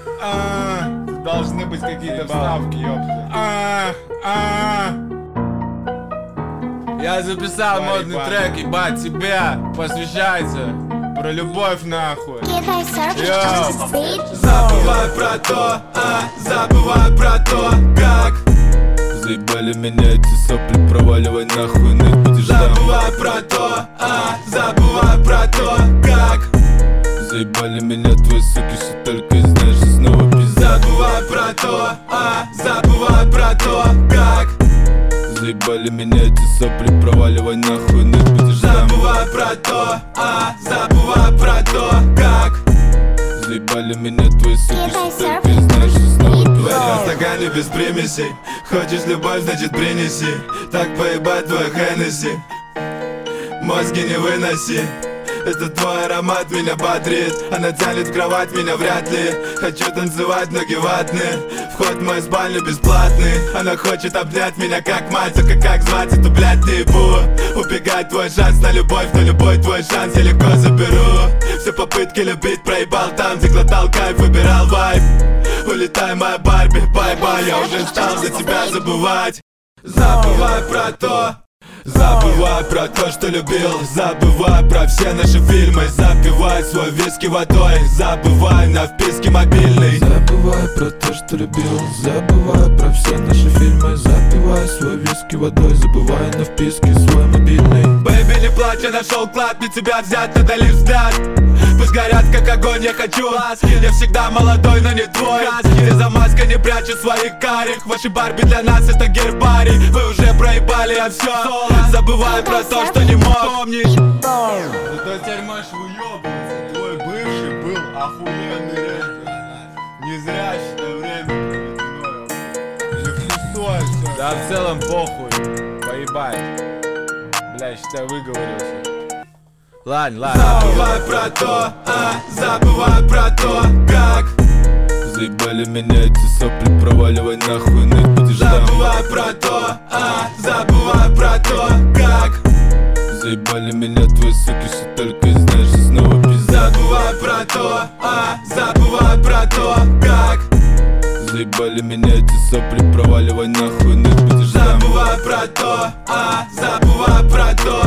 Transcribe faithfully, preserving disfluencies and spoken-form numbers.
а, Должны быть какие-то вставки, ёпта. а, а. Я записал Парень, модный парень. трек, ебать, тебя посвящается. Про любовь нахуй. Йоу. Забывай про то, а, забывай про то, как Заебали меня эти сопли, проваливай нахуй, ныть будешь там. Забывай про то, а, забывай про то, как Заебали меня твои суки, что только и знаешь, и снова пизда. Забывай про то, а, забывай про то, как Заебали меня эти сопли, проваливай нахуй, ныть будешь там. Забывай про то, а, забывай про то, как Заебали меня твои суки, что только и знаешь, и снова В пизда. этом стакане без примесей. Хочешь любовь, значит принеси. Так поебать твой Хеннесси. Мозги не выноси. Это твой аромат меня бодрит. Она тянет в кровать, меня вряд ли. Хочу танцевать, ноги ватные. Вход в мою спальню бесплатный. Она хочет обнять меня как мать. Только как звать эту, блядь, не ебу. Убегать твой шанс на любовь, но любой твой шанс я легко заберу. Все попытки любить проебал там, где глотал кайф, выбирал вайб. Улетай, моя Барби, бай-бай. Я уже стал за тебя забывать. Забывай про то, забывай про то, что любил. Забывай про все наши фильмы. Запивай свой виски водой. Забывай на вписке мобильный. Забывай про то, что любил. Забывай про все наши фильмы. Запивай свой виски водой. Забывай на вписке свой мобильный. Бэйби, не плачь, я нашел клад. Мне тебя взять, надо лишь взгляд. Пусть горят, как огонь, я хочу ласки. Я всегда молодой, но не твой. Где за маской не прячу своих карих. Ваши Барби для нас это гербарий. Вы уже проебали, а все. Забывай про то, что не мог помнить. Зато теперь можешь выебываться. Твой бывший был охуенный рэпер. Не зря, считай, время проведено. Легко все. Да в целом похуй, поебать. Бля, считай, выговорился. Ладно, ладно. Забывай про то, а, забывай про то, как Заебали меня эти сопли, проваливай нахуй, ныть будешь там. Забывай про то, а, забывай про то, как Заебали меня твои суки, что только и знаешь, и снова пизда. Забывай про то, а, забывай про то, как Заебали меня эти сопли, проваливай нахуй, ныть будешь там. Забывай про то, а, забывай про то,